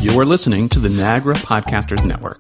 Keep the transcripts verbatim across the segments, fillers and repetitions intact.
You're listening to the Niagara Podcasters Network.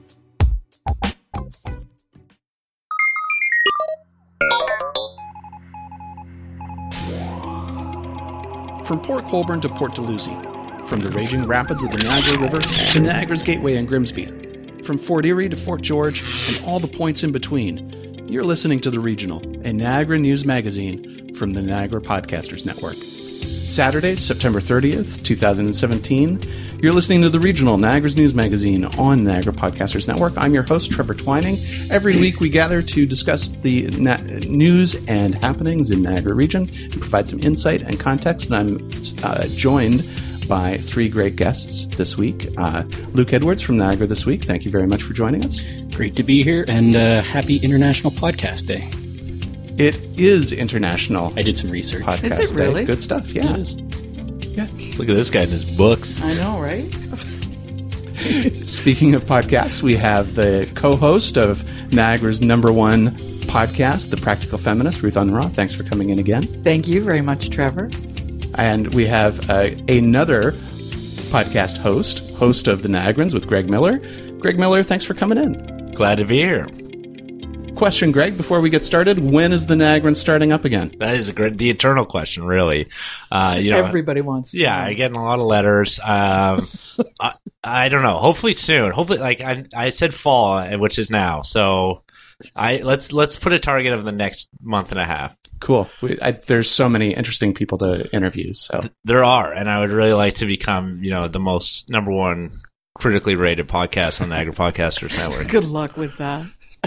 From Port Colborne to Port Dalhousie, from the raging rapids of the Niagara River to Niagara's Gateway and Grimsby, from Fort Erie to Fort George and all the points in between, you're listening to The Regional, a Niagara news magazine from the Niagara Podcasters Network. Saturday, September thirtieth, twenty seventeen, you're listening to The Regional, Niagara's news magazine on Niagara Podcasters Network. I'm your host, Trevor Twining. Every week we gather to discuss the na- news and happenings in Niagara region and provide some insight and context. And I'm uh, joined by three great guests this week. Uh, Luke Edwards from Niagara This Week. Thank you very much for joining us. Great to be here, and uh, happy International Podcast Day. It is International. I did some research. Podcast Is it really? Day. Good stuff, yeah. It is. Yeah. Look at this guy and his books. I know, right? Speaking of podcasts, we have the co-host of Niagara's number one podcast, The Practical Feminist, Ruth Unruh. Thanks for coming in again. Thank you very much, Trevor. And we have uh, another podcast host, host of The Niagarans with Greg Miller. Greg Miller, thanks for coming in. Glad to be here. Question, Greg, before we get started, when is The Niagarans starting up again? That is a great, the eternal question, really. Uh, you know, Everybody wants to yeah, know. I get a lot of letters. Um, I, I don't know. Hopefully soon. Hopefully, like I, I said, fall, which is now. So, I let's let's put a target of the next month and a half. Cool. We, I, there's so many interesting people to interview. So There are, and I would really like to become, you know, the most number one critically rated podcast on the Niagara Podcasters Network. Good luck with that.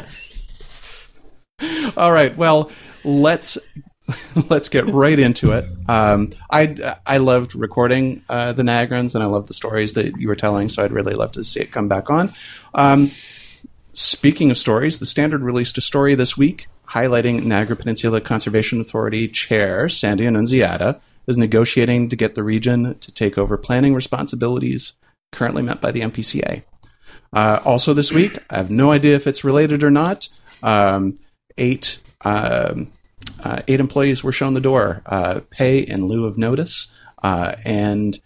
all right. Well, let's let's get right into it. Um, I I loved recording uh, the Niagarans, and I loved the stories that you were telling. So I'd really love to see it come back on. Um, speaking of stories, the Standard released a story this week highlighting Niagara Peninsula Conservation Authority Chair Sandy Annunziata is negotiating to get the region to take over planning responsibilities currently met by the M P C A. Uh, also this week, I have no idea if it's related or not. Um, eight um, uh, eight employees were shown the door, uh, pay in lieu of notice, uh, and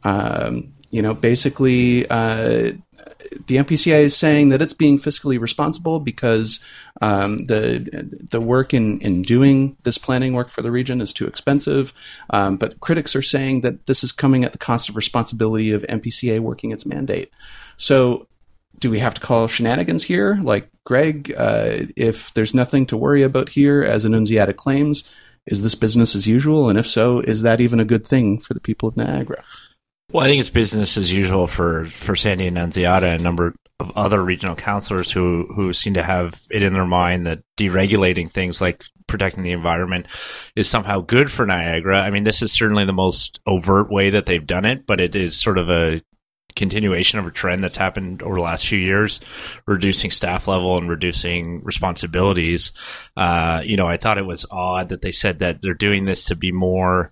um, you know, basically, uh, the M P C A is saying that it's being fiscally responsible because um, the the work in, in doing this planning work for the region is too expensive. Um, but critics are saying that this is coming at the cost of responsibility of M P C A working its mandate. So do we have to call shenanigans here? Like, Greg, uh, if there's nothing to worry about here, as Annunziata claims, is this business as usual? And if so, is that even a good thing for the people of Niagara? Well, I think it's business as usual for, for Sandy Annunziata and a number of other regional councillors who, who seem to have it in their mind that deregulating things like protecting the environment is somehow good for Niagara. I mean, this is certainly the most overt way that they've done it, but it is sort of a continuation of a trend that's happened over the last few years, reducing staff level and reducing responsibilities. Uh, you know, I thought it was odd that they said that they're doing this to be more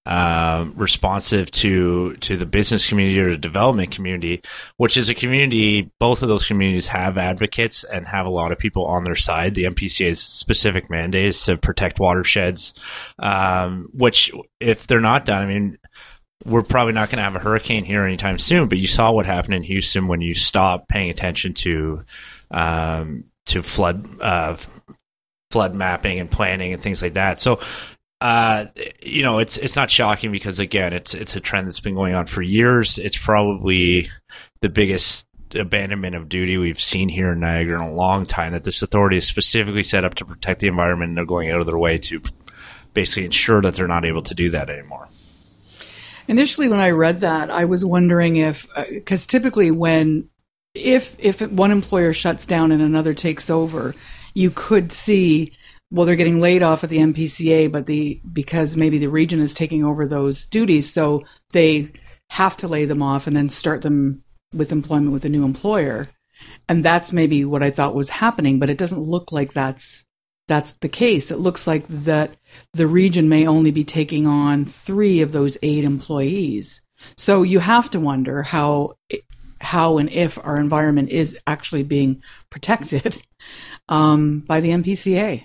Um, responsive to to the business community or the development community, which is a community, both of those communities have advocates and have a lot of people on their side. The M P C A's specific mandate is to protect watersheds, um, which if they're not done, I mean, we're probably not going to have a hurricane here anytime soon, but you saw what happened in Houston when you stopped paying attention to um, to flood uh, flood mapping and planning and things like that. So Uh, you know, it's it's not shocking because, again, it's it's a trend that's been going on for years. It's probably the biggest abandonment of duty we've seen here in Niagara in a long time, that this authority is specifically set up to protect the environment, and they're going out of their way to basically ensure that they're not able to do that anymore. Initially, when I read that, I was wondering if, because uh, typically when, if if one employer shuts down and another takes over, you could see, well, they're getting laid off at the M P C A, but the because maybe the region is taking over those duties, so they have to lay them off and then start them with employment with a new employer. And that's maybe what I thought was happening, but it doesn't look like that's that's the case. It looks like that the region may only be taking on three of those eight employees. So you have to wonder how how and if our environment is actually being protected um, by the M P C A.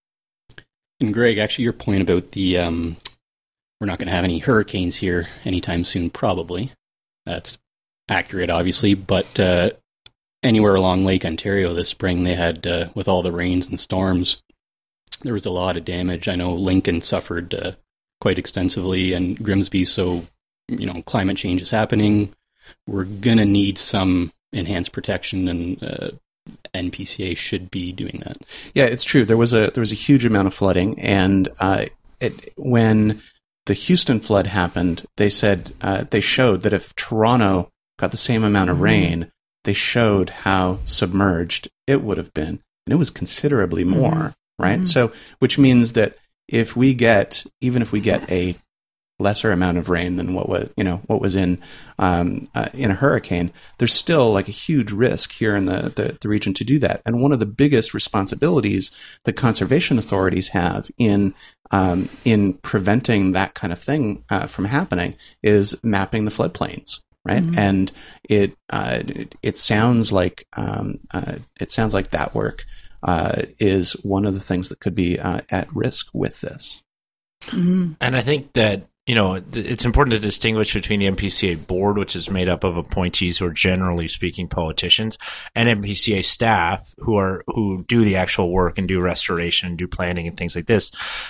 And Greg, actually, your point about the um, we're not going to have any hurricanes here anytime soon, probably. That's accurate, obviously, but uh, anywhere along Lake Ontario this spring, they had, uh, with all the rains and storms, there was a lot of damage. I know Lincoln suffered uh, quite extensively, and Grimsby, so, you know, climate change is happening. We're going to need some enhanced protection, and uh, N P C A should be doing that. Yeah, it's true. There was a there was a huge amount of flooding, and uh, it, when the Houston flood happened, they said uh, they showed that if Toronto got the same amount of rain, they showed how submerged it would have been, and it was considerably more, mm-hmm. right? Mm-hmm. So, which means that if we get, even if we get a lesser amount of rain than what was, you know, what was in um, uh, in a hurricane, there's still like a huge risk here in the, the the region to do that. And one of the biggest responsibilities that conservation authorities have in um, in preventing that kind of thing uh, from happening is mapping the floodplains. Right, mm-hmm. and it, uh, it it sounds like um, uh, it sounds like that work uh, is one of the things that could be uh, at risk with this. Mm-hmm. And I think that, you know, it's important to distinguish between the N P C A board, which is made up of appointees who are generally speaking politicians, and N P C A staff who are who do the actual work and do restoration and do planning and things like this.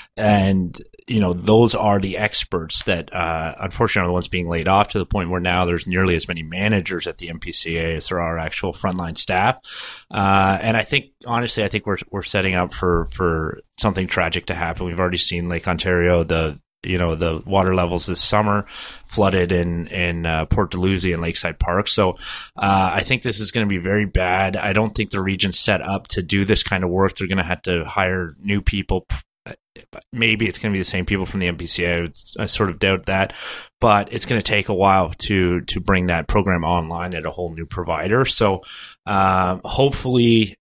And, you know, those are the experts that, uh, unfortunately, are the ones being laid off, to the point where now there's nearly as many managers at the N P C A as there are actual frontline staff. Uh, and I think, honestly, I think we're we're setting up for for something tragic to happen. We've already seen Lake Ontario, the you know, the water levels this summer flooded in, in uh, Port Dalhousie and Lakeside Park. So uh, I think this is going to be very bad. I don't think the region's set up to do this kind of work. They're going to have to hire new people. Maybe it's going to be the same people from the N P C A. I sort of doubt that. But it's going to take a while to to bring that program online at a whole new provider. So uh, hopefully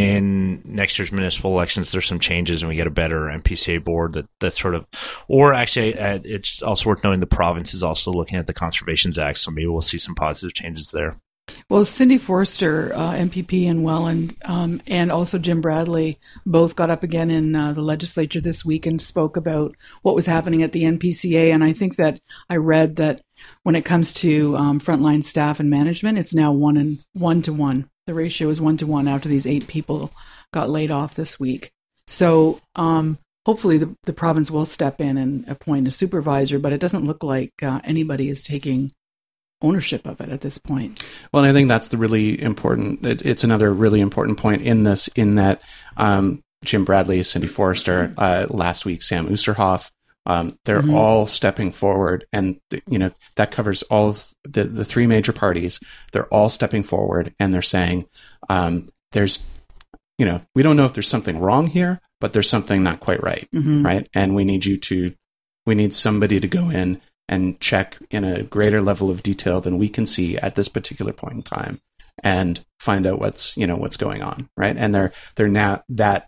in next year's municipal elections, there's some changes and we get a better N P C A board that, that sort of, or actually uh, it's also worth knowing the province is also looking at the Conservations Act, so maybe we'll see some positive changes there. Well, Cindy Forster, uh, M P P in Welland, um, and also Jim Bradley both got up again in uh, the legislature this week and spoke about what was happening at the N P C A. And I think that I read that when it comes to um, frontline staff and management, it's now one and one to one. The ratio is one to one after these eight people got laid off this week. So um, hopefully the, the province will step in and appoint a supervisor, but it doesn't look like uh, anybody is taking ownership of it at this point. Well, and I think that's the really important, it, it's another really important point in this, in that um, Jim Bradley, Cindy Forster, uh, last week, Sam Oosterhoff, um, they're mm-hmm. all stepping forward, and, you know, that covers all of the, the three major parties. They're all stepping forward, and they're saying, um, there's, you know, we don't know if there's something wrong here, but there's something not quite right, mm-hmm. right? And we need you to, we need somebody to go in and check in a greater level of detail than we can see at this particular point in time, and find out what's, you know, what's going on, right? And they're they're now, that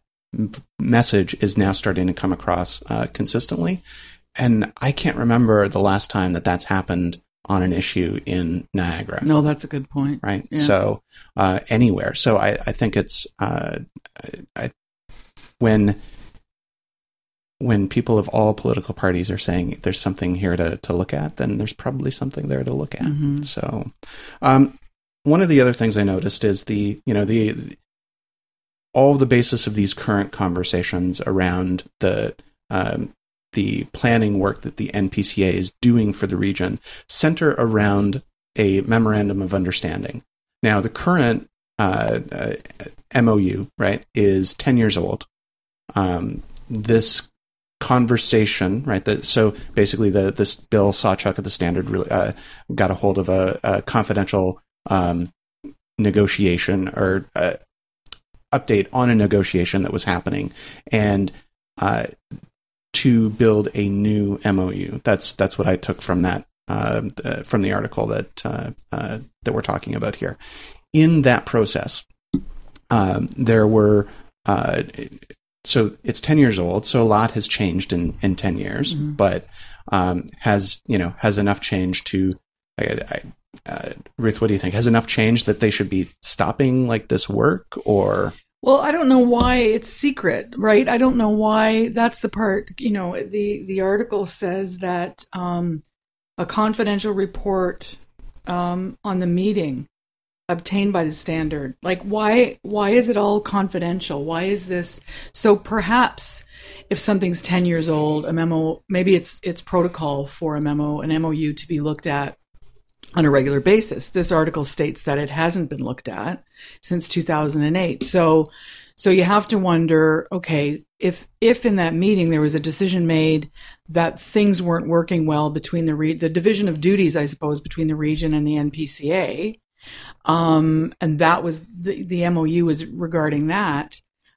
message is now starting to come across uh, consistently, and I can't remember the last time that that's happened on an issue in Niagara. No, that's a good point, right? Yeah. So uh, anywhere. So I, I think it's uh, I, when. when people of all political parties are saying there's something here to, to look at, then there's probably something there to look at. Mm-hmm. So, um, one of the other things I noticed is the, you know, the, the all the basis of these current conversations around the, um, the planning work that the N P C A is doing for the region center around a memorandum of understanding. Now, the current uh, uh, M O U, right, is ten years old. Um, this conversation, right? That so basically, the this Bill Sawchuk at the Standard really uh, got a hold of a, a confidential um, negotiation or uh, update on a negotiation that was happening, and uh, to build a new M O U. That's that's what I took from that uh, uh, from the article that uh, uh, that we're talking about here. In that process, um, there were. Uh, So it's ten years old, so a lot has changed in, in ten years, mm-hmm. but um, has, you know, has enough change to, I, I, uh, Ruth, what do you think? Has enough changed that they should be stopping like this work, or? Well, I don't know why it's secret, right? I don't know why that's the part, you know, the, the article says that um, a confidential report um, on the meeting obtained by the standard? Like, why why is it all confidential? Why is this? So perhaps if something's ten years old, a memo, maybe it's it's protocol for a memo, an M O U to be looked at on a regular basis. This article states that it hasn't been looked at since two thousand eight. So so you have to wonder, okay, if if in that meeting there was a decision made that things weren't working well between the re- the division of duties, I suppose, between the region and the N P C A, um, and that was the, the M O U was regarding that,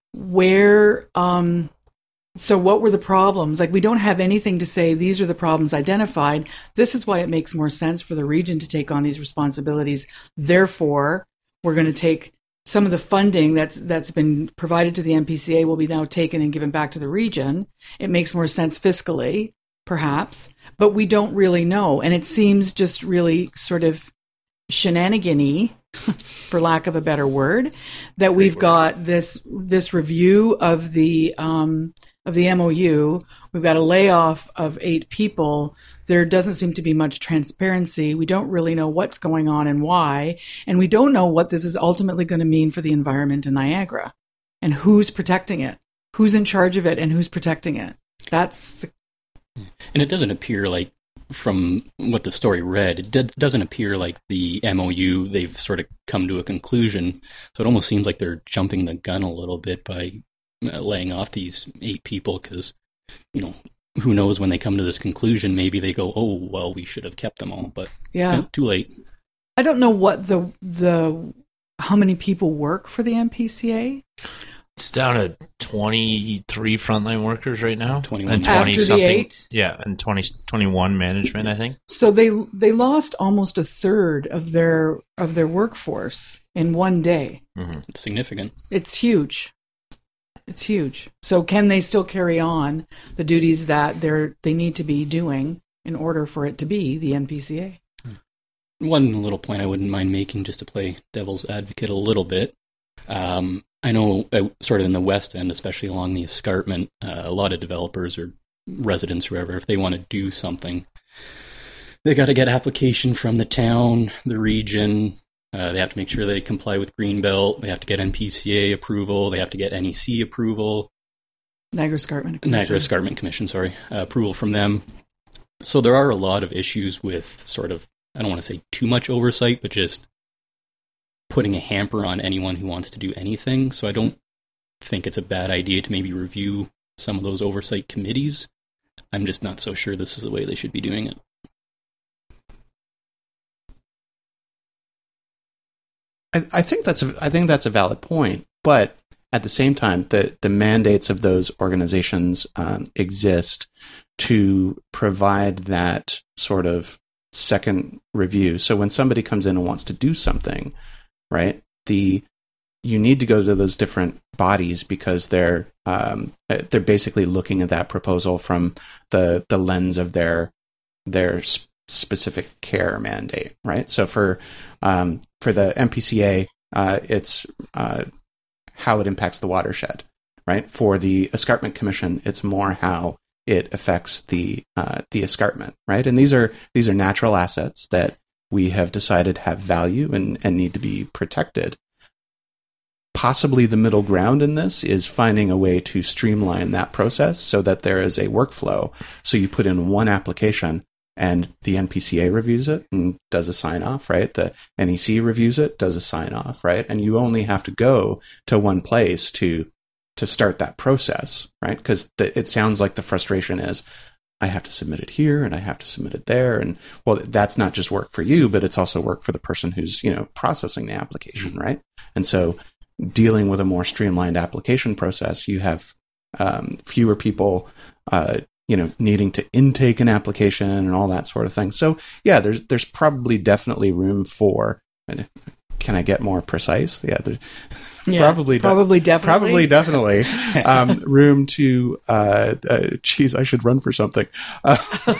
where um, so what were the problems? Like, we don't have anything to say these are the problems identified. This is why it makes more sense for the region to take on these responsibilities. Therefore, we're going to take some of the funding that's that's been provided to the N P C A will be now taken and given back to the region. It makes more sense fiscally, perhaps, but we don't really know. And it seems just really sort of shenanigan-y, for lack of a better word, that Great we've word. got this this review of the um, of the M O U. We've got a layoff of eight people. There doesn't seem to be much transparency. We don't really know what's going on and why, and we don't know what this is ultimately going to mean for the environment in Niagara, and who's protecting it, who's in charge of it, and who's protecting it. That's the And it doesn't appear like, from what the story read, it d- doesn't appear like the M O U, they've sort of come to a conclusion. So it almost seems like they're jumping the gun a little bit by uh, laying off these eight people because, you know, who knows when they come to this conclusion, maybe they go, oh, well, we should have kept them all, but yeah. eh, too late. I don't know what the the how many people work for the N P C A. It's down to twenty-three frontline workers right now. twenty-one. And twenty After the something. eight? Yeah, and twenty, twenty-one management, I think. So they they lost almost a third of their of their workforce in one day. Mm-hmm. It's significant. It's huge. It's huge. So can they still carry on the duties that they're they need to be doing in order for it to be the N P C A? One little point I wouldn't mind making, just to play devil's advocate a little bit. Um, I know uh, sort of in the West End, especially along the escarpment, uh, a lot of developers or residents, whoever, if they want to do something, they got to get application from the town, the region. Uh, they have to make sure they comply with Greenbelt. They have to get N P C A approval. They have to get N E C approval. Niagara Escarpment Commission. Niagara Escarpment Commission, sorry, uh, approval from them. So there are a lot of issues with sort of, I don't want to say too much oversight, but just putting a hamper on anyone who wants to do anything. So I don't think it's a bad idea to maybe review some of those oversight committees. I'm just not so sure this is the way they should be doing it. I, I think that's a, I think that's a valid point, but at the same time, the the mandates of those organizations um, exist to provide that sort of second review. So when somebody comes in and wants to do something, right, the you need to go to those different bodies because they're um, they're basically looking at that proposal from the the lens of their their sp- specific care mandate, right? So for um, for the N P C A, uh, it's uh, how it impacts the watershed, right? For the Escarpment Commission, it's more how it affects the uh, the escarpment, right? And these are these are natural assets that we have decided have value and, and need to be protected. Possibly the middle ground in this is finding a way to streamline that process so that there is a workflow. So you put in one application and the N P C A reviews it and does a sign off, right? The N E C reviews it, does a sign off, right? And you only have to go to one place to to start that process, right? Because it sounds like the frustration is, I have to submit it here and I have to submit it there. And well, that's not just work for you, but it's also work for the person who's, you know, processing the application, mm-hmm. right? And so dealing with a more streamlined application process, you have um, fewer people, uh, you know, needing to intake an application and all that sort of thing. So yeah, there's there's probably definitely room for. Can I get more precise? Yeah, there's Yeah, probably, probably, de- definitely, probably, definitely, um, room to. Uh, uh, geez, I should run for something. Uh,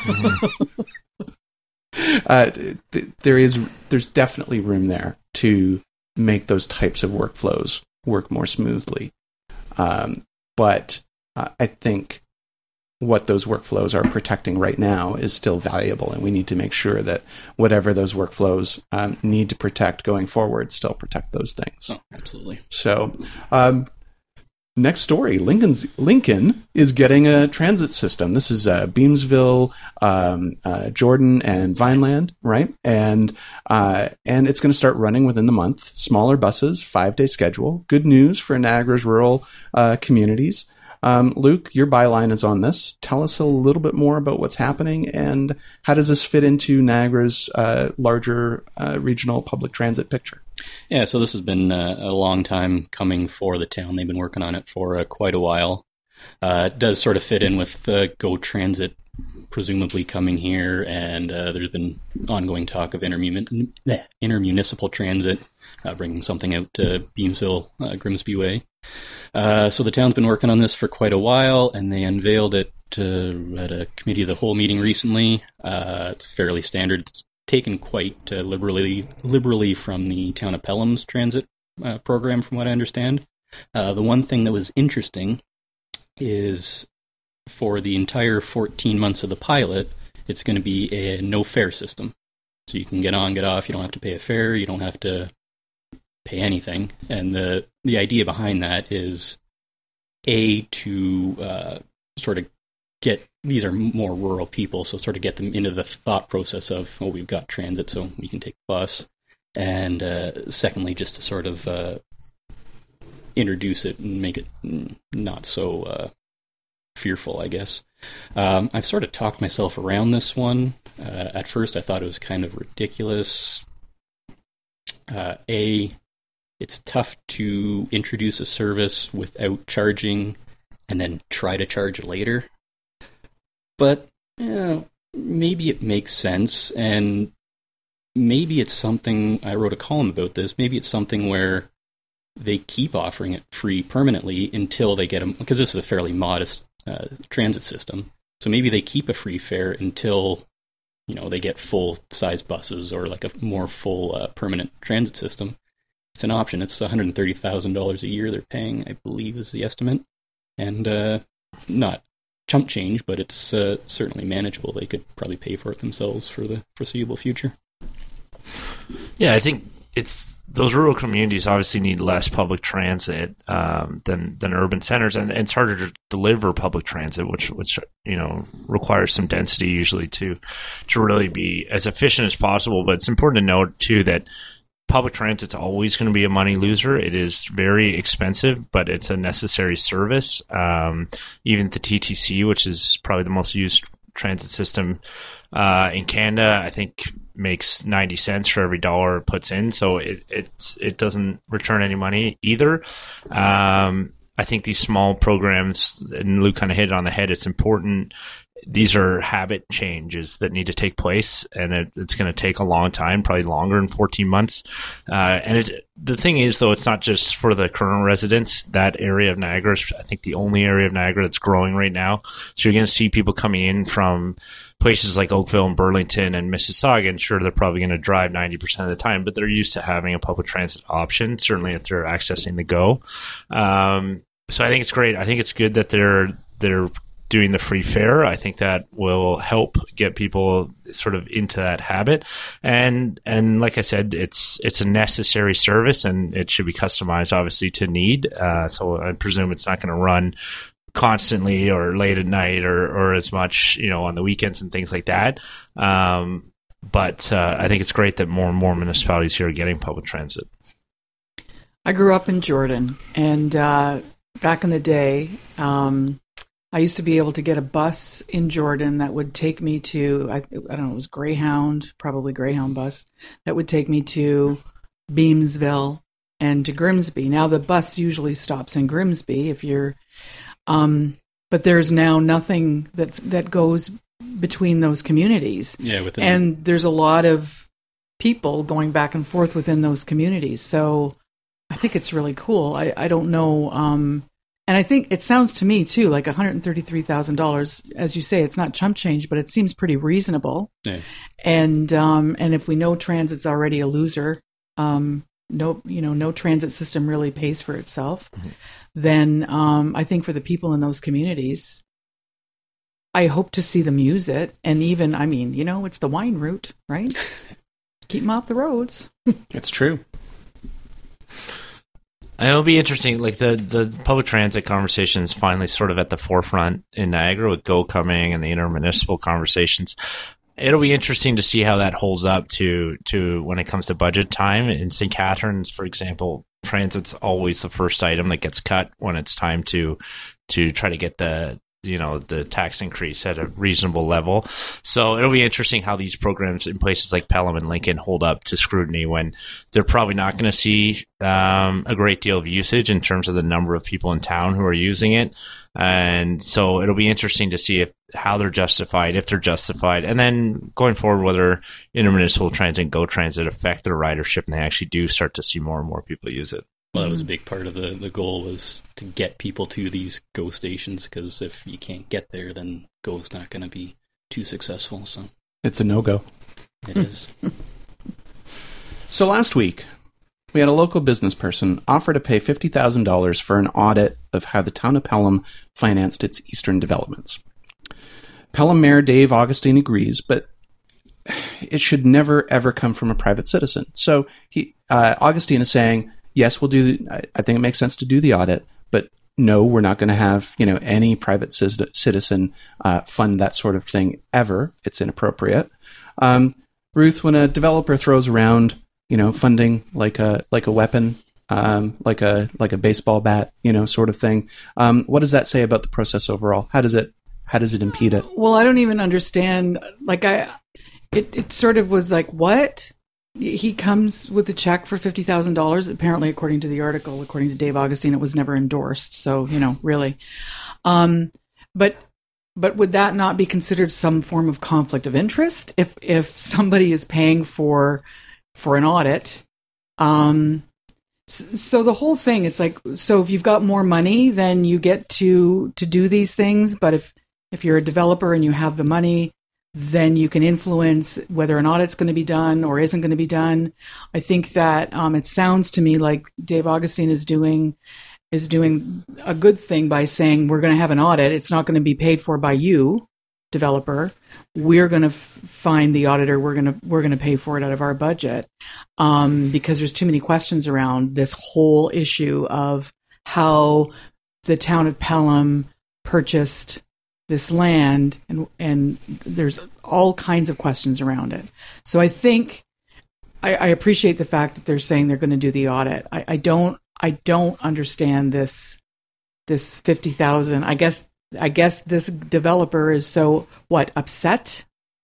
uh, th- there is, there's definitely room there to make those types of workflows work more smoothly. Um, but uh, I think what those workflows are protecting right now is still valuable, and we need to make sure that whatever those workflows um, need to protect going forward still protect those things. Oh, absolutely. So, um, next story: Lincoln's Lincoln is getting a transit system. This is uh, Beamsville, um, uh, Jordan, and Vineland, right? And uh, and it's going to start running within the month. Smaller buses, five day schedule. Good news for Niagara's rural uh, communities. Um, Luke, your byline is on this. Tell us a little bit more about what's happening and how does this fit into Niagara's uh, larger uh, regional public transit picture? Yeah, so this has been uh, a long time coming for the town. They've been working on it for uh, quite a while. Uh, it does sort of fit in with uh, Go Transit presumably coming here, and uh, there's been ongoing talk of intermun- intermunicipal transit, uh, bringing something out to Beamsville, uh, Grimsby Way. Uh, so the town's been working on this for quite a while, and they unveiled it uh, at a committee of the whole meeting recently. Uh, it's fairly standard. It's taken quite uh, liberally liberally from the town of Pelham's transit uh, program, from what I understand. Uh, the one thing that was interesting is for the entire fourteen months of the pilot, it's going to be a no-fare system. So you can get on, get off, you don't have to pay a fare, you don't have to pay anything. And the the idea behind that is, A, to uh, sort of get, these are more rural people, so sort of get them into the thought process of, oh, we've got transit, so we can take the bus. And uh, secondly, just to sort of uh, introduce it and make it not so uh, fearful, I guess. Um, I've sort of talked myself around this one. Uh, at first, I thought it was kind of ridiculous. Uh, A, it's tough to introduce a service without charging and then try to charge later. But, you know, maybe it makes sense, and maybe it's something, I wrote a column about this, maybe it's something where they keep offering it free permanently until they get them, because this is a fairly modest uh, transit system. So maybe they keep a free fare until, you know, they get full-size buses or like a more full uh, permanent transit system. It's an option. It's one hundred thirty thousand dollars a year they're paying, I believe is the estimate. And uh, not chump change, but it's uh, certainly manageable. They could probably pay for it themselves for the foreseeable future. Yeah, I think it's those rural communities obviously need less public transit um, than than urban centers, and, and it's harder to deliver public transit, which which you know requires some density usually to to really be as efficient as possible. But it's important to note too that public transit's always going to be a money loser. It is very expensive, but it's a necessary service. Um, even the T T C, which is probably the most used transit system uh, in Canada, I think makes ninety cents for every dollar it puts in. So it it, it doesn't return any money either. Um, I think these small programs, and Luke kind of hit it on the head, it's important. These are habit changes that need to take place, and it, it's going to take a long time, probably longer than fourteen months. Uh, and it, the thing is, though, it's not just for the current residents. That area of Niagara is, I think, the only area of Niagara that's growing right now. So you're going to see people coming in from places like Oakville and Burlington and Mississauga, and sure, they're probably going to drive ninety percent of the time, but they're used to having a public transit option, certainly if they're accessing the GO. Um, so I think it's great. I think it's good that they're they're doing the free fare. I think that will help get people sort of into that habit. And and like I said, it's it's a necessary service, and it should be customized, obviously, to need. Uh, so I presume it's not going to run constantly or late at night or, or as much, you know, on the weekends and things like that. Um, but uh, I think it's great that more and more municipalities here are getting public transit. I grew up in Jordan, and uh, back in the day, um, I used to be able to get a bus in Jordan that would take me to, I, I don't know, it was Greyhound, probably Greyhound bus, that would take me to Beamsville and to Grimsby. Now, the bus usually stops in Grimsby if you're, um, but there's now nothing that that goes between those communities. Yeah, within and there's a lot of people going back and forth within those communities. So I think it's really cool. I, I don't know. Um, And I think it sounds to me, too, like one hundred thirty-three thousand dollars. As you say, it's not chump change, but it seems pretty reasonable. Yeah. And um, and if we know transit's already a loser, um, no, you know, no transit system really pays for itself, mm-hmm. then um, I think for the people in those communities, I hope to see them use it. And even, I mean, you know, it's the wine route, right? Keep them off the roads. It's true. And it'll be interesting, like the, the public transit conversation is finally sort of at the forefront in Niagara with GO coming and the intermunicipal conversations. It'll be interesting to see how that holds up to, to when it comes to budget time. In Saint Catharines, for example, transit's always the first item that gets cut when it's time to to try to get the you know the tax increase at a reasonable level. So it'll be interesting how these programs in places like Pelham and Lincoln hold up to scrutiny when they're probably not going to see um, a great deal of usage in terms of the number of people in town who are using it. And so it'll be interesting to see if how they're justified, if they're justified, and then going forward, whether intermunicipal transit and GO Transit affect their ridership and they actually do start to see more and more people use it. Well, that was a big part of the, the goal, was to get people to these GO stations, because if you can't get there, then GO's not going to be too successful. So It's a no-go. it is. So last week, we had a local business person offer to pay fifty thousand dollars for an audit of how the town of Pelham financed its eastern developments. Pelham Mayor Dave Augustine agrees, but it should never, ever come from a private citizen. So he, uh, Augustine is saying, yes, we'll do. The, I think it makes sense to do the audit, but no, we're not going to have you know any private citizen uh, fund that sort of thing ever. It's inappropriate. Um, Ruth, when a developer throws around you know funding like a like a weapon, um, like a like a baseball bat, you know, sort of thing, um, what does that say about the process overall? How does it how does it impede it? Well, I don't even understand. Like I, it it sort of was like, what? He comes with a check for fifty thousand dollars. Apparently, according to the article, according to Dave Augustine, it was never endorsed. So, you know, really. Um, but but would that not be considered some form of conflict of interest if if somebody is paying for for an audit? Um, so the whole thing, it's like, so if you've got more money, then you get to to do these things. But if if you're a developer and you have the money, then you can influence whether an audit's going to be done or isn't going to be done. I think that um, it sounds to me like Dave Augustine is doing is doing a good thing by saying we're going to have an audit. It's not going to be paid for by you, developer. We're going to f- find the auditor. We're going to we're going to pay for it out of our budget um, because there's too many questions around this whole issue of how the town of Pelham purchased this land, and and there's all kinds of questions around it. So I think I, I appreciate the fact that they're saying they're going to do the audit. I, I don't I don't understand this this fifty thousand. I guess I guess this developer is so what upset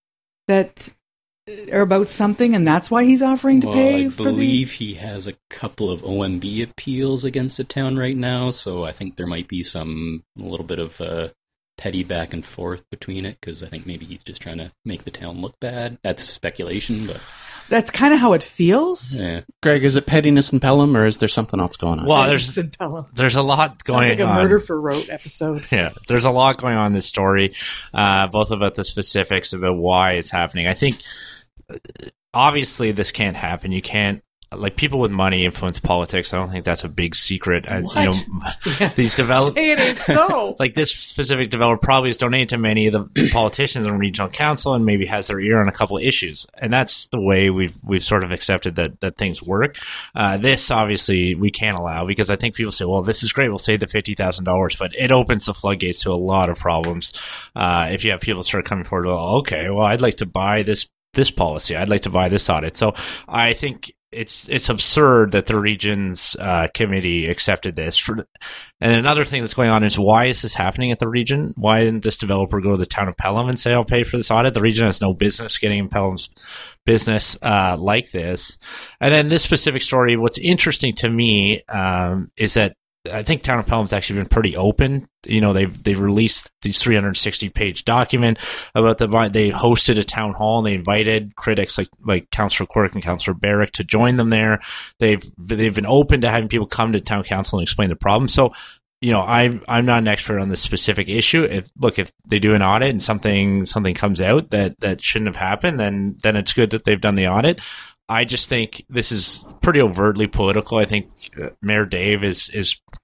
that or about something, and that's why he's offering to well, pay I for the. I believe he has a couple of O M B appeals against the town right now, so I think there might be some a little bit of uh, petty back and forth between it, because I think maybe he's just trying to make the town look bad. That's speculation, but That's kind of how it feels. yeah. Greg, is it pettiness in Pelham, or is there something else going on? Well, there's in Pelham. there's a lot going Sounds like a on. murder for rote episode. Yeah, there's a lot going on in this story, uh, both about the specifics about why it's happening. I think uh, obviously this can't happen. You can't, like, people with money influence politics. I don't think that's a big secret. And, you know, Yeah. these develop Say it ain't so. like this specific developer probably is donating to many of the politicians in regional council and maybe has their ear on a couple of issues. And that's the way we've we've sort of accepted that that things work. Uh, this obviously we can't allow, because I think people say, well, this is great, we'll save the fifty thousand dollars, but it opens the floodgates to a lot of problems. Uh, if you have people start coming forward, well, okay, well, I'd like to buy this this policy, I'd like to buy this audit. So I think It's it's absurd that the region's uh, committee accepted this. For, and another thing that's going on is, why is this happening at the region? Why didn't this developer go to the town of Pelham and say, I'll pay for this audit? The region has no business getting in Pelham's business uh, like this. And then this specific story, what's interesting to me um, is that I think Town of Pelham's actually been pretty open. You know, they've they've released these three hundred sixty page document about the. They hosted a town hall and they invited critics like like Councillor Quirk and Councillor Barrick to join them there. They've they've been open to having people come to town council and explain the problem. So, you know, I I'm not an expert on this specific issue. If look, if they do an audit and something something comes out that that shouldn't have happened, then then it's good that they've done the audit. I just think this is pretty overtly political. I think uh, Mayor Dave is is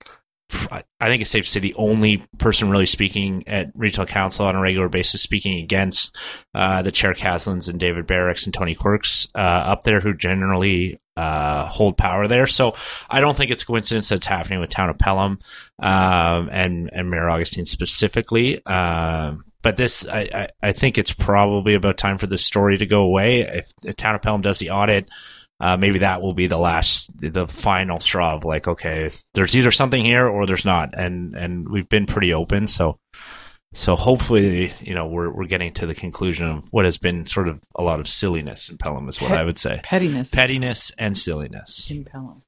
I think it's safe to say the only person really speaking at regional council on a regular basis, speaking against uh, the Chair Caslins and David Barracks and Tony Quirks uh, up there, who generally uh, hold power there. So I don't think it's a coincidence that's happening with Town of Pelham um, and and Mayor Augustine specifically. Um, but this, I, I, I think it's probably about time for this story to go away. If the Town of Pelham does the audit, Uh, maybe that will be the last, the final straw of like, okay, there's either something here or there's not, and and we've been pretty open, so so hopefully, you know, we're we're getting to the conclusion of what has been sort of a lot of silliness in Pelham, is what Pet- I would say, pettiness, pettiness and silliness in Pelham.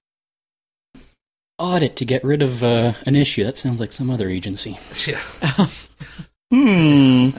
Audit to get rid of uh, an issue. That sounds like some other agency. Yeah. Hmm.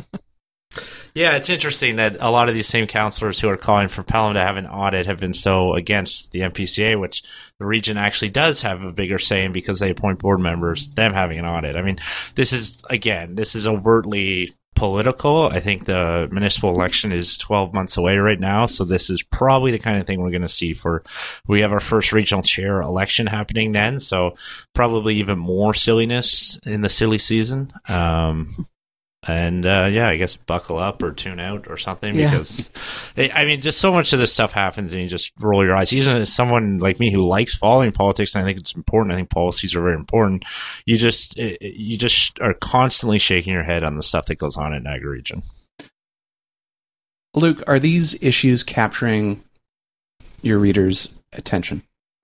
Yeah, it's interesting that a lot of these same councillors who are calling for Pelham to have an audit have been so against the M P C A, which the region actually does have a bigger say in because they appoint board members, them having an audit. I mean, this is, again, this is overtly political. I think the municipal election is twelve months away right now, so this is probably the kind of thing we're going to see for, we have our first regional chair election happening then, so probably even more silliness in the silly season. Um And, uh, yeah, I guess buckle up or tune out or something, Yeah. because, I mean, just so much of this stuff happens and you just roll your eyes. Even as someone like me who likes following politics, and I think it's important, I think policies are very important, you just it, you just are constantly shaking your head on the stuff that goes on in Niagara Region. Luke, are these issues capturing your readers' attention?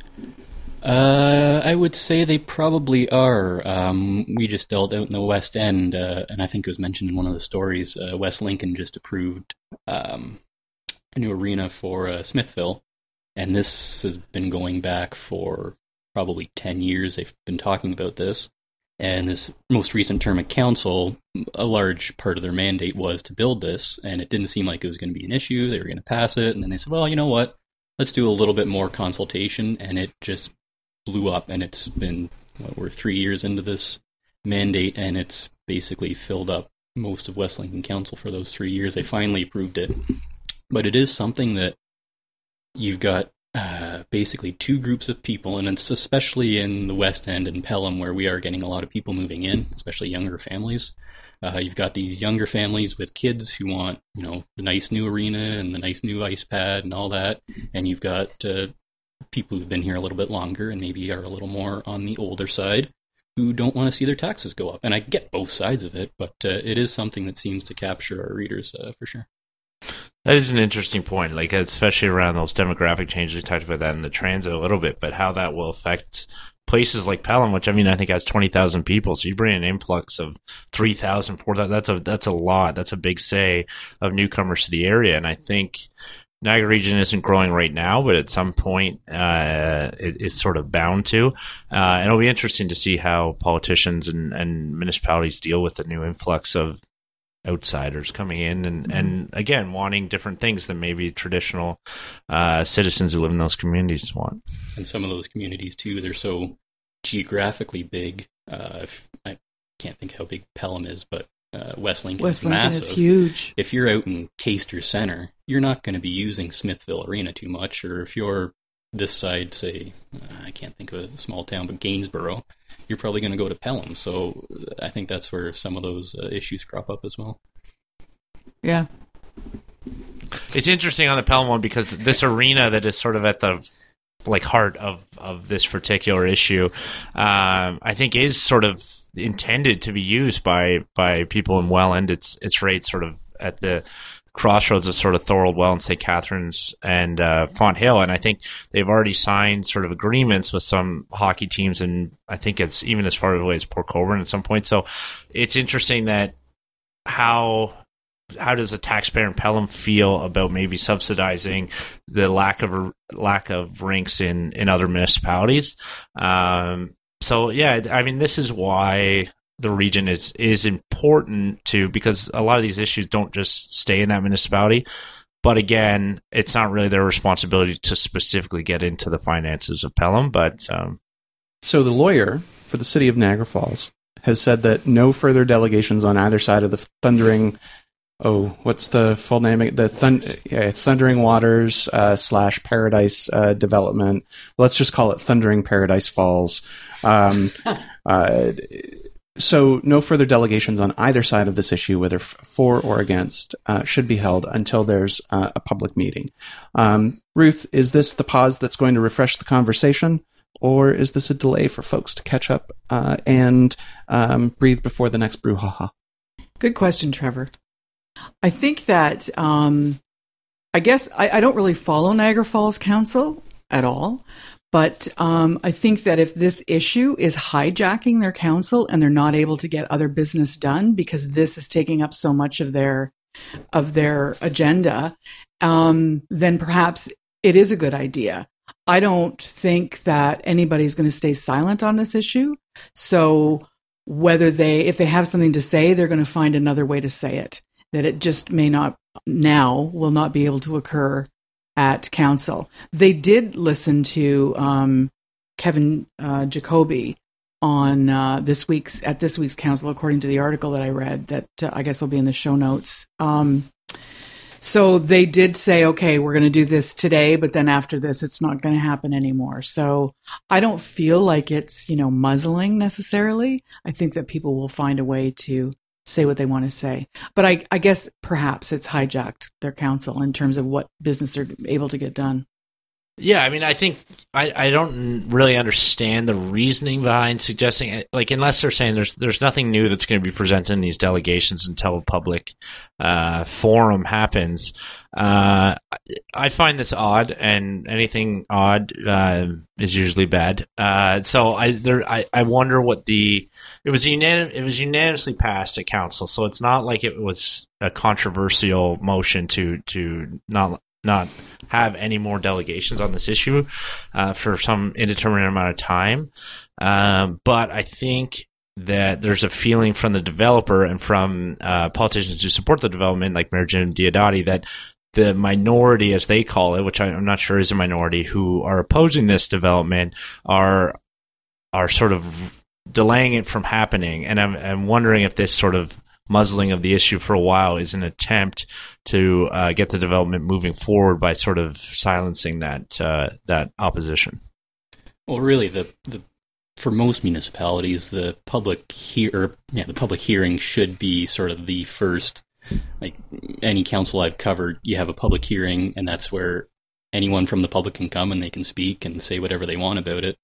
Uh, I would say they probably are. Um, we just dealt out in the West End, uh, and I think it was mentioned in one of the stories, uh, West Lincoln just approved um, a new arena for uh, Smithville, and this has been going back for probably ten years. They've been talking about this, and this most recent term of council, a large part of their mandate was to build this, and it didn't seem like it was going to be an issue. They were going to pass it, and then they said, well, you know what, let's do a little bit more consultation, and it just blew up, and it's been, what, we're three years into this mandate, and it's basically filled up most of West Lincoln Council for those three years. They finally approved it. But it is something that you've got uh, basically two groups of people, and it's especially in the West End and Pelham where we are getting a lot of people moving in, especially younger families. Uh, you've got these younger families with kids who want, you know, the nice new arena and the nice new ice pad and all that, and you've got uh, people who've been here a little bit longer and maybe are a little more on the older side who don't want to see their taxes go up. And I get both sides of it, but uh, it is something that seems to capture our readers uh, for sure. That is an interesting point, like especially around those demographic changes. We talked about that in the transit a little bit, but how that will affect places like Pelham, which I mean, I think has twenty thousand people. So you bring an influx of three thousand, four thousand, that's a, that's a lot. That's a big say of newcomers to the area. And I think Niagara Region isn't growing right now, but at some point uh, it, it's sort of bound to. Uh, and it'll be interesting to see how politicians and, and municipalities deal with the new influx of outsiders coming in and, and again, wanting different things than maybe traditional uh, citizens who live in those communities want. And some of those communities, too, they're so geographically big. Uh, if, I can't think how big Pelham is, but uh, West Lincoln West is Lincoln massive. is huge. If you're out in Caister Center, you're not going to be using Smithville Arena too much. Or if you're this side, say, uh, I can't think of a small town, but Gainsborough, you're probably going to go to Pelham. So I think that's where some of those uh, issues crop up as well. Yeah. It's interesting on the Pelham one because this arena that is sort of at the like heart of, of this particular issue, um, I think is sort of intended to be used by, by people in Welland. It's it's right sort of at the crossroads of sort of Thorold Well and Saint Catharines and uh, Font Hill, and I think they've already signed sort of agreements with some hockey teams, and I think it's even as far away as Port Colborne at some point. So it's interesting that how how does a taxpayer in Pelham feel about maybe subsidizing the lack of lack of rinks in, in other municipalities? Um, so yeah, I mean, this is why the region is is important to, because a lot of these issues don't just stay in that municipality. But again, it's not really their responsibility to specifically get into the finances of Pelham. But um, so the lawyer for the city of Niagara Falls has said that no further delegations on either side of the thundering oh, what's the full name? The Thund- yeah, Thundering Waters uh, slash Paradise uh, development. Let's just call it Thundering Paradise Falls. Um, uh, so no further delegations on either side of this issue, whether f- for or against, uh, should be held until there's uh, a public meeting. Um, Ruth, is this the pause that's going to refresh the conversation, or is this a delay for folks to catch up uh, and um, breathe before the next brouhaha? Good question, Trevor. I think that, um, I guess I, I don't really follow Niagara Falls Council at all, but um, I think that if this issue is hijacking their council and they're not able to get other business done because this is taking up so much of their of their agenda, um, then perhaps it is a good idea. I don't think that anybody's going to stay silent on this issue. So whether they, if they have something to say, they're going to find another way to say it. That it just may not now will not be able to occur at council. They did listen to um, Kevin uh, Jacoby on uh, this week's at this week's council, according to the article that I read. That uh, I guess will be in the show notes. Um, so they did say, okay, we're going to do this today, but then after this, it's not going to happen anymore. So I don't feel like it's, you know, muzzling necessarily. I think that people will find a way to say what they want to say. But I, I guess perhaps it's hijacked their council in terms of what business they're able to get done. Yeah, I mean, I think I, I don't really understand the reasoning behind suggesting it. Like, unless they're saying there's there's nothing new that's going to be presented in these delegations until a public uh, forum happens. Uh, I find this odd, and anything odd uh, is usually bad. Uh, so I there I, I wonder what the it was unanim- it was unanimously passed at council. So it's not like it was a controversial motion to to not. not have any more delegations on this issue uh, for some indeterminate amount of time. Um, but I think that there's a feeling from the developer and from uh, politicians who support the development, like Mayor Jim Diodati, that the minority, as they call it, which I'm not sure is a minority, who are opposing this development are are sort of delaying it from happening. And I'm, I'm wondering if this sort of muzzling of the issue for a while is an attempt to uh, get the development moving forward by sort of silencing that uh, that opposition. Well, really, the the for most municipalities, the public hear yeah the public hearing should be sort of the first. Like any council I've covered, you have a public hearing, and that's where anyone from the public can come and they can speak and say whatever they want about it.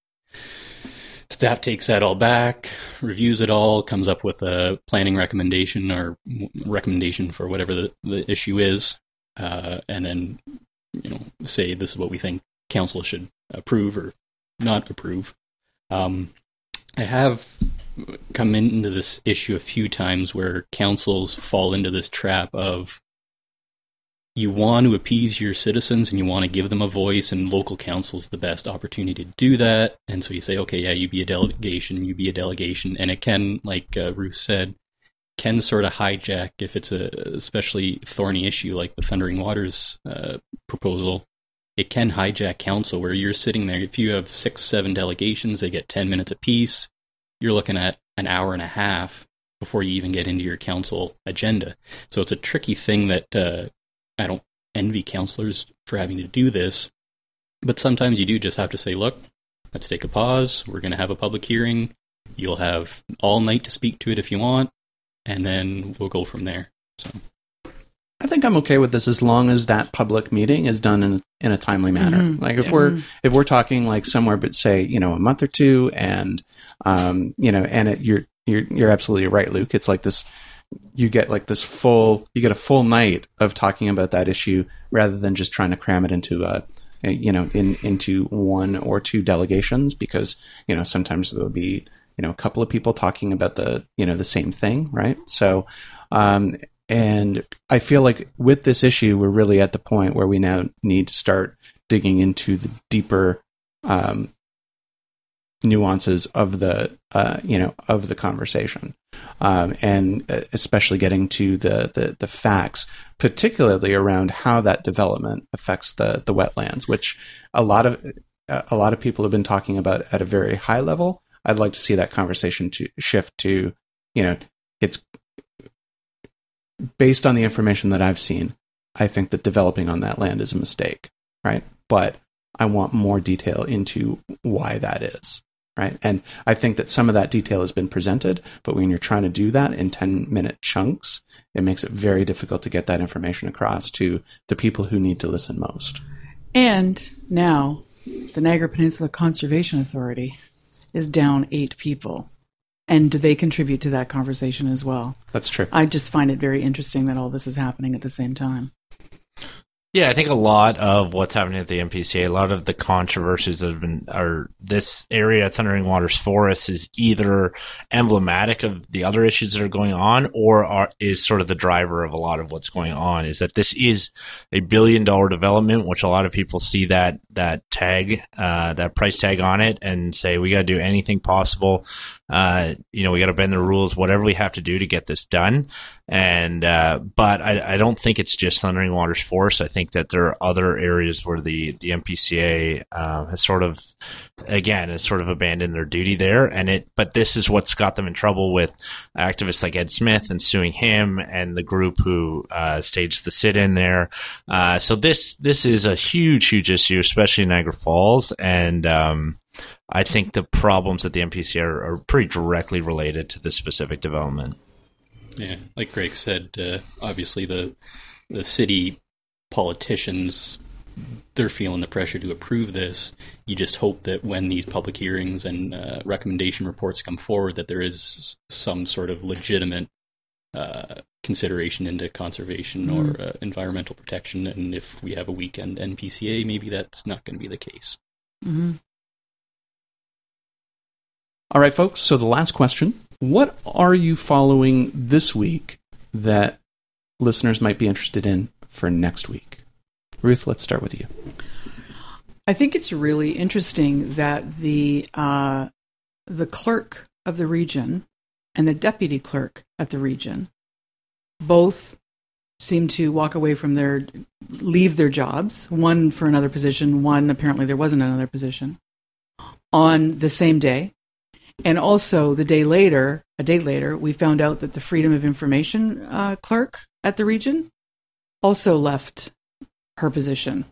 Staff takes that all back, reviews it all, comes up with a planning recommendation or recommendation for whatever the, the issue is, uh, and then, you know, say this is what we think council should approve or not approve. Um, I have come into this issue a few times where councils fall into this trap of you want to appease your citizens and you want to give them a voice, and local council's the best opportunity to do that. And so you say, okay, yeah, you be a delegation, you be a delegation. And it can, like uh, Ruth said, can sort of hijack if it's a especially thorny issue like the Thundering Waters uh, proposal. It can hijack council where you're sitting there. If you have six, seven delegations, they get ten minutes apiece. You're looking at an hour and a half before you even get into your council agenda. So it's a tricky thing that uh, I don't envy councillors for having to do this, but sometimes you do just have to say, look, let's take a pause. We're going to have a public hearing. You'll have all night to speak to it if you want, and then we'll go from there. So, I think I'm okay with this as long as that public meeting is done in in a timely manner. Mm-hmm. Like if yeah. we're if we're talking like somewhere, but say you know a month or two, and um, you know, and it, you're you're you're absolutely right, Luke. It's like this. You get like this full, you get a full night of talking about that issue rather than just trying to cram it into a, a you know, in into one or two delegations, because you know sometimes there'll be you know a couple of people talking about the you know the same thing, right? So, um, and I feel like with this issue, we're really at the point where we now need to start digging into the deeper um, nuances of the uh, you know of the conversation. Um, and especially getting to the, the, the facts, particularly around how that development affects the, the wetlands, which a lot of a lot of people have been talking about at a very high level. I'd like to see that conversation to shift to, you know, it's based on the information that I've seen, I think that developing on that land is a mistake, right? But I want more detail into why that is, right? And I think that some of that detail has been presented, but when you're trying to do that in ten-minute chunks, it makes it very difficult to get that information across to the people who need to listen most. And now, the Niagara Peninsula Conservation Authority is down eight people. And do they contribute to that conversation as well? That's true. I just find it very interesting that all this is happening at the same time. Yeah, I think a lot of what's happening at the M P C A, a lot of the controversies that have been, are this area, Thundering Waters Forest, is either emblematic of the other issues that are going on, or are, is sort of the driver of a lot of what's going on. Is that this is a billion dollar development, which a lot of people see that that tag, uh, that price tag on it, and say we got to do anything possible. Uh, you know, we got to bend the rules, whatever we have to do to get this done. And uh, but I, I don't think it's just Thundering Waters Forest. I think that there are other areas where the the M P C A uh, has sort of, again, has sort of abandoned their duty there. And it, but this is what's got them in trouble with activists like Ed Smith and suing him and the group who uh, staged the sit-in there. Uh, so this this is a huge, huge issue, especially in Niagara Falls. And um, I think the problems at the M P C A are, are pretty directly related to this specific development. Yeah, like Greg said, uh, obviously the the city politicians, they're feeling the pressure to approve this. You just hope that when these public hearings and uh, recommendation reports come forward, that there is some sort of legitimate uh, consideration into conservation mm. or uh, environmental protection. And if we have a weekend N P C A, maybe that's not going to be the case. Mm-hmm. All right, folks, so the last question. What are you following this week that listeners might be interested in for next week? Ruth, let's start with you. I think it's really interesting that the uh, the clerk of the region and the deputy clerk at the region both seem to walk away from their, leave their jobs, one for another position, one apparently there wasn't another position, on the same day. And also, the day later, a day later, we found out that the Freedom of Information uh, clerk at the region also left her position.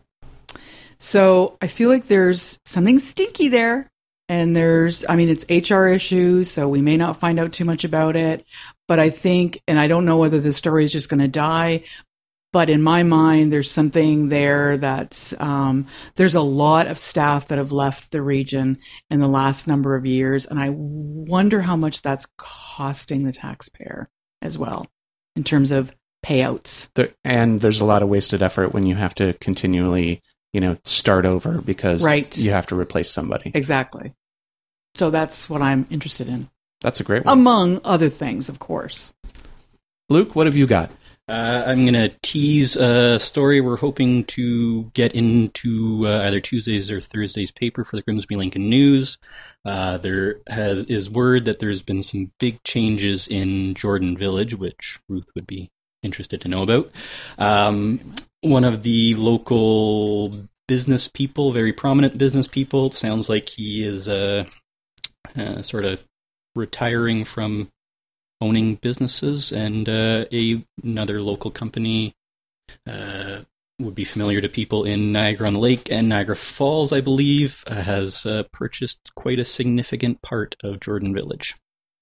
So I feel like there's something stinky there. And there's, I mean, it's H R issues, so we may not find out too much about it. But I think, and I don't know whether the story is just going to die, but in my mind, there's something there that's, um, there's a lot of staff that have left the region in the last number of years. And I wonder how much that's costing the taxpayer as well in terms of payouts. There, and there's a lot of wasted effort when you have to continually, you know, start over because right. you have to replace somebody. Exactly. So that's what I'm interested in. That's a great one. Among other things, of course. Luke, what have you got? Uh, I'm going to tease a story we're hoping to get into uh, either Tuesday's or Thursday's paper for the Grimsby Lincoln News. Uh, there has is word that there's been some big changes in Jordan Village, which Ruth would be interested to know about. Um, one of the local business people, very prominent business people, sounds like he is uh, uh, sort of retiring from owning businesses, and uh, a, another local company uh, would be familiar to people in Niagara-on-the-Lake and Niagara Falls, I believe, uh, has uh, purchased quite a significant part of Jordan Village.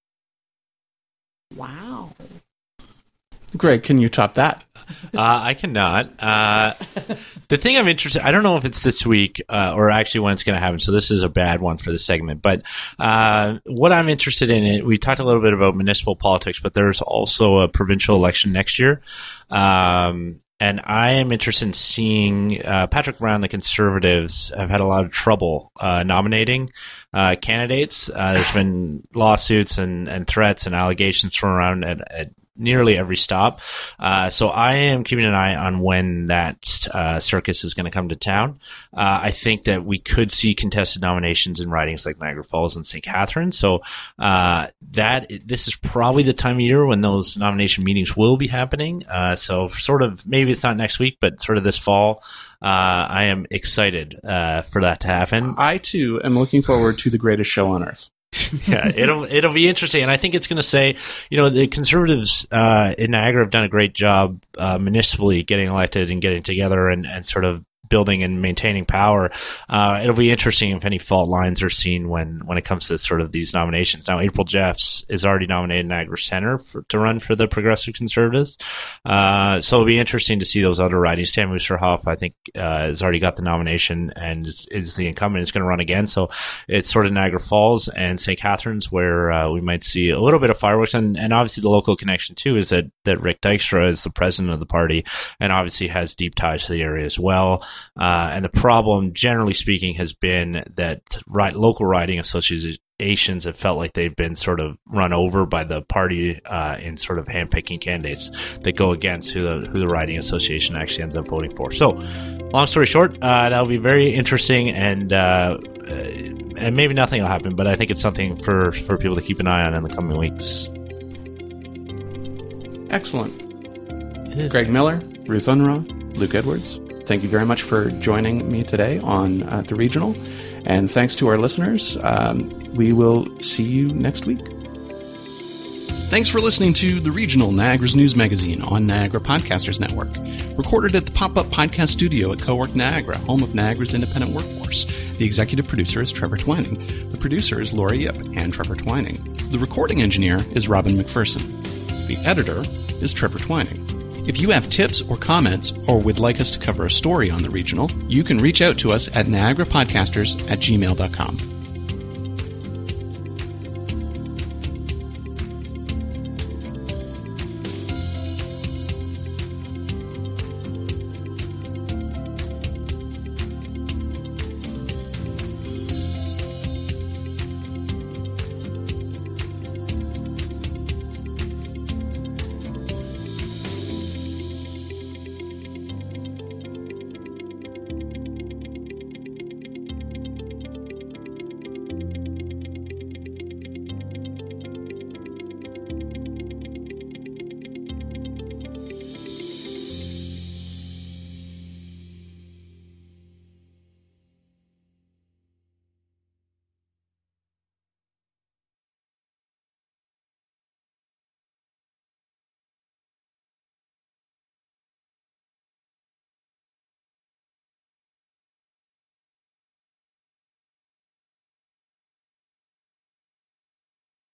Wow. Greg, can you top that? Uh, I cannot. Uh, the thing I'm interested, I don't know if it's this week uh, or actually when it's going to happen, so this is a bad one for the segment. But uh, what I'm interested in, it, we talked a little bit about municipal politics, but there's also a provincial election next year. Um, and I am interested in seeing uh, Patrick Brown, the Conservatives, have had a lot of trouble uh, nominating uh, candidates. Uh, there's been lawsuits and, and threats and allegations thrown around at, at nearly every stop. Uh, so I am keeping an eye on when that uh, circus is going to come to town. Uh, I think that we could see contested nominations in ridings like Niagara Falls and Saint Catharines. So uh, that this is probably the time of year when those nomination meetings will be happening. Uh, so sort of, maybe it's not next week, but sort of this fall. Uh, I am excited uh, for that to happen. I, too, am looking forward to the greatest show on earth. Yeah, it'll it'll be interesting, and I think it's going to say, you know, the Conservatives uh, in Niagara have done a great job uh, municipally getting elected and getting together and, and sort of building and maintaining power. Uh, it'll be interesting if any fault lines are seen when, when it comes to sort of these nominations. Now, April Jeffs is already nominated Niagara Centre for, to run for the Progressive Conservatives. Uh, so it'll be interesting to see those other ridings. Sam Oosterhoff, I think, uh, has already got the nomination and is, is the incumbent, is going to run again. So it's sort of Niagara Falls and Saint Catharines where uh, we might see a little bit of fireworks. And, and obviously the local connection, too, is that, that Rick Dykstra is the president of the party and obviously has deep ties to the area as well. Uh, and the problem, generally speaking, has been that right, local riding associations have felt like they've been sort of run over by the party uh, in sort of handpicking candidates that go against who the, who the riding association actually ends up voting for. So, long story short, uh, that'll be very interesting, and uh, uh, and maybe nothing will happen, but I think it's something for, for people to keep an eye on in the coming weeks. Excellent. Greg Miller, Ruth Unruh, Luke Edwards. Thank you very much for joining me today on uh, The Regional. And thanks to our listeners. Um, we will see you next week. Thanks for listening to The Regional, Niagara's news magazine on Niagara Podcasters Network. Recorded at the Pop-Up Podcast Studio at Cowork Niagara, home of Niagara's independent workforce. The executive producer is Trevor Twining. The producer is Laura Yip and Trevor Twining. The recording engineer is Robin McPherson. The editor is Trevor Twining. If you have tips or comments or would like us to cover a story on The Regional, you can reach out to us at niagara podcasters at gmail dot com.